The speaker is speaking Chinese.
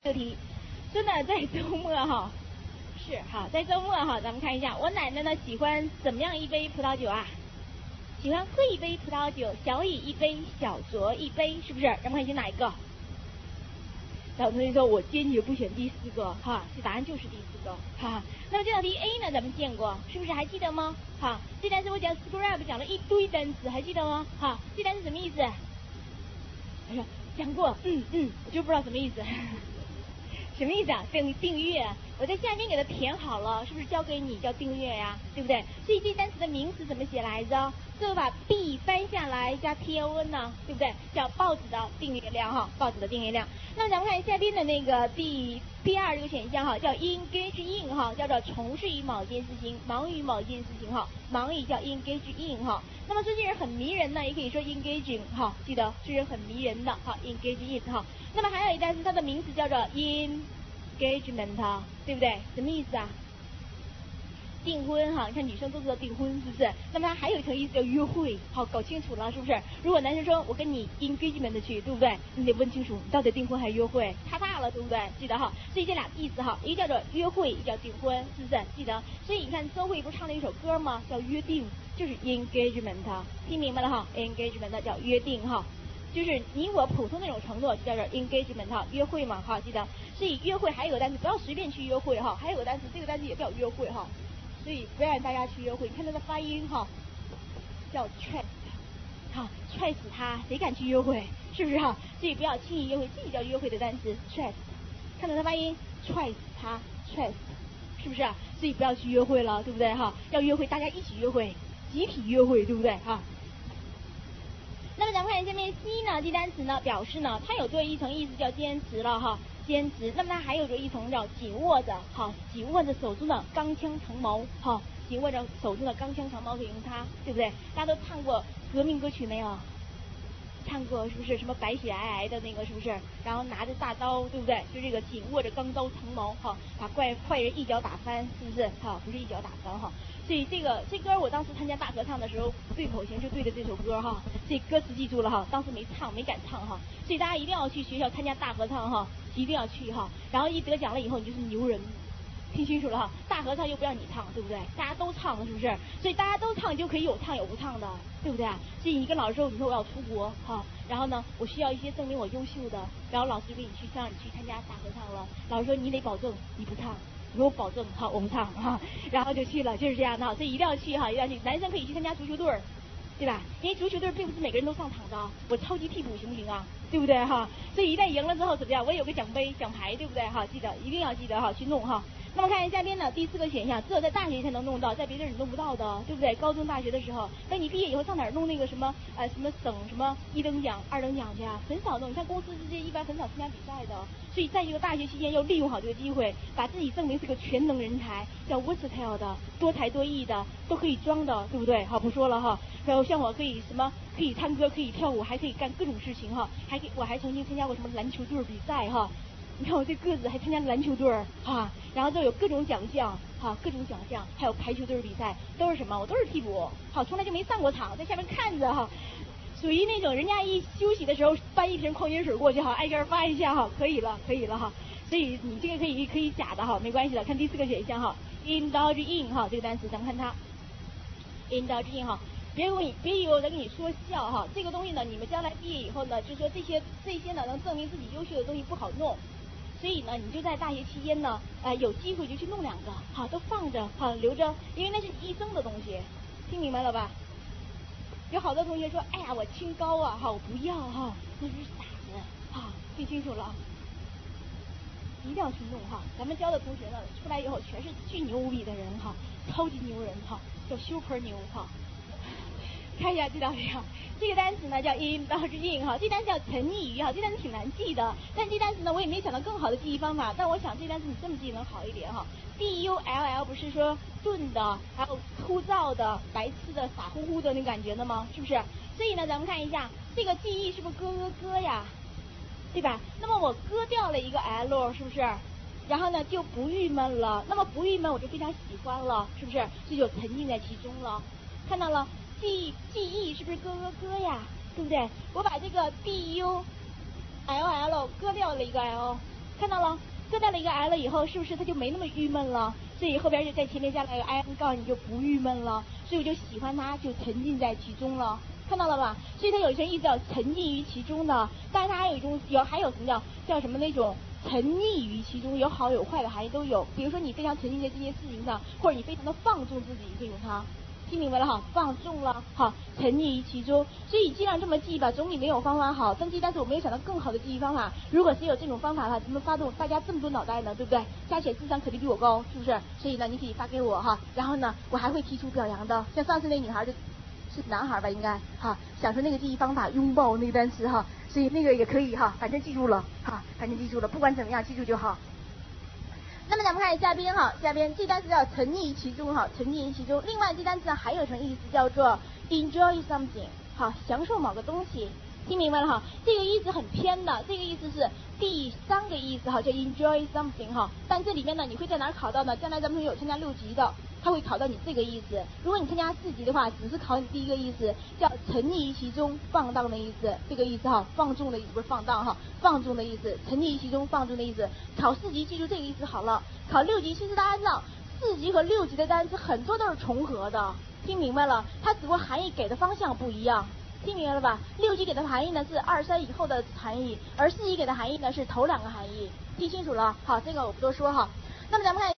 这题，真的在周末哈，是好，在周末哈，咱们看一下，我奶奶呢喜欢怎么样一杯葡萄酒啊？喜欢喝一杯葡萄酒，小饮一杯，小酌一杯，是不是？咱们看选哪一个？小同学说，我坚决不选第四个，哈，这答案就是第四个，哈。那么这道题 A 呢，咱们见过，是不是还记得吗？哈，这单词我讲 scribe 讲了一堆单词，还记得吗？哈，这单词什么意思？他说讲过，我就不知道什么意思。什么意思啊？订阅，我在下面给它填好了，是不是交给你叫订阅呀？对不对？所以这单词的名词怎么写来着？这把 B 翻下来加 TON 呢，对不对？叫报纸的订阅量哈，报纸的订阅量。那么咱们看下边的那个第二这个选项哈，叫 engage in 哈，叫做从事于某件事情，忙于某件事情哈，忙于叫 engage in 哈。那么这些人很迷人呢，也可以说 engaging 哈，记得这人很迷人的哈 engage in 哈。那么还有一单词，它的名词叫做 engagement， 对不对？什么意思啊？订婚哈，你看女生都知道订婚是不是？那么它还有一层意思叫约会，好，搞清楚了是不是？如果男生说我跟你 engagement 去，对不对？你得问清楚你到底订婚还是约会，差大了，对不对？记得哈，所以这俩意思哈，一个叫做约会，一个叫订婚，是不是？记得。所以你看周慧不是唱了一首歌吗？叫约定，就是 engagement， 听明白了哈 ？engagement 叫约定哈。就是你我普通那种承诺就叫做 engagement 哈，约会嘛哈，记得。所以约会还有个单词，不要随便去约会哈，还有个单词，这个单词也叫约会哈。所以不要让大家去约会，你看它的发音哈，叫 trap， 哈，踹死他，谁敢去约会？是不是哈？所以不要轻易约会，这个叫约会的单词 trap， 看到它发音，踹死他 trap， 是不是啊？所以不要去约会了，对不对哈？要约会大家一起约会，集体约会，对不对哈？那么咱们看下面 C 呢，这单词呢表示呢，它有多一层意思叫坚持了哈，坚持。那么它还有着一层叫紧握着，哈，紧握着手中的钢枪长矛，哈，紧握着手中的钢枪长矛可以用它，对不对？大家都唱过革命歌曲没有？唱过是不是？什么白雪皑皑的那个是不是？然后拿着大刀，对不对？就这个紧握着钢刀长矛，哈，把坏人一脚打翻，是不是？哈，不是一脚打翻哈。所以这歌我当时参加大合唱的时候，对口型就对着这首歌哈，这歌词记住了哈，当时没敢唱哈，所以大家一定要去学校参加大合唱哈，一定要去哈，然后一得奖了以后你就是牛人，听清楚了哈，大合唱又不让你唱，对不对？大家都唱了是不是？所以大家都唱就可以有唱有不唱的，对不对？所以你跟老师说，你说我要出国哈，然后呢我需要一些证明我优秀的，然后老师就给你去让你去参加大合唱了，老师说你得保证你不唱。给我保证好，我们唱哈，然后就去了，就是这样的哈，所以一定要去哈，一定要去。男生可以去参加足球队儿，对吧？因为足球队并不是每个人都上场的，我超级替补行不行啊？对不对哈？所以一旦赢了之后怎么样？我也有个奖杯、奖牌，对不对哈？记得一定要记得哈，去弄哈。那么看下边呢，第四个选项，只有在大学才能弄到，在别的人弄不到的，对不对？高中、大学的时候，等你毕业以后上哪儿弄那个什么什么省什么1等奖、2等奖去啊？很少弄，你像公司之间一般很少参加比赛的，所以在这个大学期间要利用好这个机会，把自己证明是个全能人才，叫 versatile 的，多才多艺的，都可以装的，对不对？好，不说了哈。然后像我可以什么，可以唱歌，可以跳舞，还可以干各种事情哈，我还曾经参加过什么篮球队比赛哈。你看我这个子还参加篮球队哈，然后就有各种奖项哈，各种奖项，还有排球队比赛，都是什么？我都是替补，好，从来就没上过场，在下面看着哈，属于那种人家一休息的时候搬一瓶矿泉水过去哈，挨个发一下哈，可以了哈，所以你这个可以假的哈，没关系的。看第四个选项哈 ，indulge in 哈，这个单词咱们看它 indulge in 哈。别以为我在跟你说笑哈，这个东西呢，你们将来毕业以后呢，就说这些呢能证明自己优秀的东西不好弄，所以呢，你就在大学期间呢，有机会就去弄2个，好，都放着，好留着，因为那是一生的东西，听明白了吧？有好多同学说，哎呀，我清高啊，哈，我不要哈，那是傻子，哈，听清楚了，一定要去弄哈。咱们教的同学呢，出来以后全是巨牛逼的人哈，超级牛人哈，叫 super 牛哈。看一下这道题哈，这个单词呢叫 indulge in 哈，这单词叫沉溺于哈，这单词挺难记的，但这单词呢我也没想到更好的记忆方法，但我想这单词你这么记能好一点哈。dull 不是说钝的，还有枯燥的、白痴的、傻乎乎的那感觉的吗？是不是？所以呢，咱们看一下这个记忆是不是割呀，对吧？那么我割掉了一个 l， 是不是？然后呢就不郁闷了，那么不郁闷我就非常喜欢了，是不是？这就沉浸在其中了，看到了？记忆是不是割呀？对不对？我把这个 dull 割掉了一个 l， 看到了，再带了一个 l 以后，是不是它就没那么郁闷了？所以后边就在前面加了一个 i n 杠，你就不郁闷了，所以我就喜欢它，就沉浸在其中了。看到了吧？所以它有一层意思叫沉浸于其中的，但是它还有一种还有什么叫什么那种沉溺于其中，有好有坏的含义都有。比如说你非常沉浸在这件事情上，或者你非常的放纵自己，可以用它。听明白了哈？放纵了哈，沉溺于其中。所以既然这么记吧，总比没有方法好。登记，但是我没有想到更好的记忆方法。如果是有这种方法的话，怎么发动大家这么多脑袋呢？对不对？加起来智商肯定比我高，是不是？所以呢，你可以发给我哈。然后呢，我还会提出表扬的。像上次那女孩是男孩吧，应该哈，想出那个记忆方法，拥抱那个单词哈，所以那个也可以哈，反正记住了哈，反正记住了，不管怎么样，记住就好。那么咱们看下边哈，下边这单词叫沉溺于其中哈，沉溺于其中。另外这单词还有一层意思叫做 enjoy something， 好，享受某个东西。听明白了哈？这个意思很偏的，这个意思是第3个意思哈，叫 enjoy something 哈。但这里面呢，你会在哪儿考到呢？将来咱们有参加6级的，他会考到你这个意思。如果你参加4级的话，只是考你第1个意思，叫沉溺于其中，放荡的意思，这个意思哈，放纵的意思不是放荡哈，放纵的意思，沉溺于其中，放纵的意思。考4级记住这个意思好了。考6级其实大家知道，4级和6级的单词很多都是重合的，听明白了？它只不过含义给的方向不一样。听明白了吧？6级给的含义呢是2、3以后的含义，而4级给的含义呢是头2个含义，听清楚了？好，这个我不多说哈。那么咱们看。